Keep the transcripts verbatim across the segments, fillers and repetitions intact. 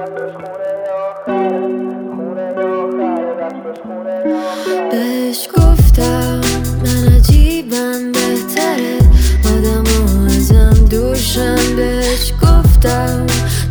بهش گفتم من عجیبم، بهتره آدم ها ازم دورشن. بهش گفتم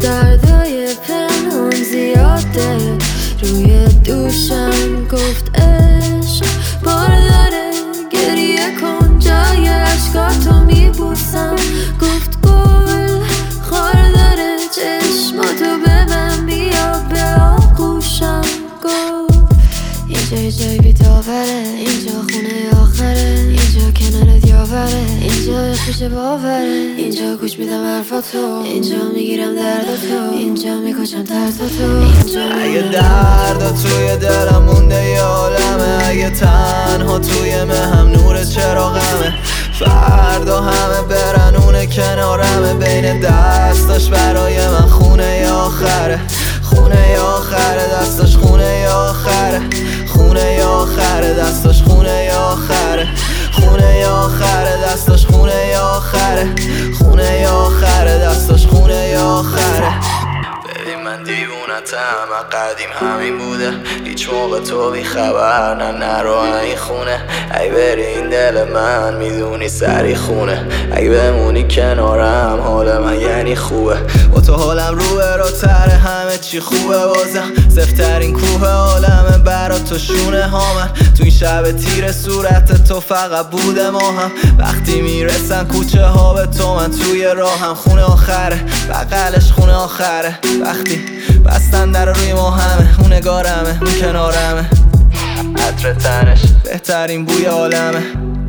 دردای پنهان زیاده روی دوشم. گفت عشق بار داره، گریه کن جای عشقاتو میبوسم. گفت گل خار داره، چشماتو ببن بیا به آغوشم. گفت اینجا یه جای بی‌داوره، اینجا خونه آخره، اینجا کنارت یاوره، اینجا خوش باوره، اینجا گوش میدم حرفاتو، اینجا میگیرم درداتو، اینجا میکشم ترساتو، اینجا اگه دردا توی دلم مونده یه عالمه، اگه تنها توی مهم نور چراغمه، فردا همه برن اونه کنارمه، بین دستاش برای من خونه ی آخره، خونه ی آخره دستاش، خونه ی آخره، خونه ی آخره دستاش، خونه ی آخره، خونه ی آخره دستاش، خونه ی آخره، خونه ی آخره دستاش، خونه ی آخره. ببین من دیوونتم، قدیم همین بوده، هیچ موقع تو بی خبر نه نرو این خونه. ای بری این دل من میدونی سری خونه، ای بمونی کنارم حال من یعنی خوبه. با تو حالم روه رو تره، همه چی خوبه بازم. زفترین کوه عالمه برا تو شونه ها، من تو این شب تیر صورت تو فقط بوده ما هم. وقتی میرسن کوچه ها به تو من توی راهم، خونه آخره بقلش خونه آخره. وقتی بستن در روی ما همه، اون نگارمه اون کنارمه، عطر تنش بهترین بوی عالمه.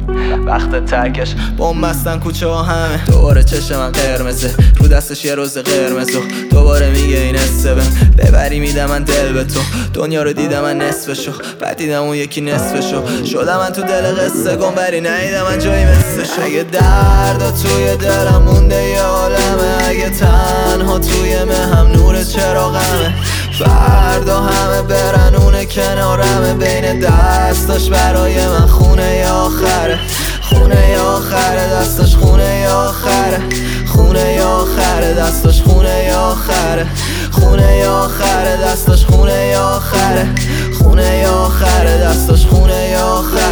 وقت ترکش بوم بستن کوچه ها همه، دوباره چشم من قرمزه، رو دستش یه روز قرمز و دوباره میگه این استبن ببری میدم من دل به تو. دنیا رو دیدم من نصفشو، بعد دیدم اون یکی نصفشو، شدم من تو دل قصه گم بری ندیدم من جایی مثلشو. اگه دردا توی دلم مونده یه عالمه، اگه تنها توی مهم نور چراغمه، فردا همه برن اونه کنارمه، بین دستاش برای من خونه ی آخره، خونه ی آخره دستاش، خونه ی آخره، خونه ی آخره دستاش، خونه ی آخره، خونه ی آخره دستاش، خونه ی آخره، خونه ی آخره دستاش، خونه ی آخره.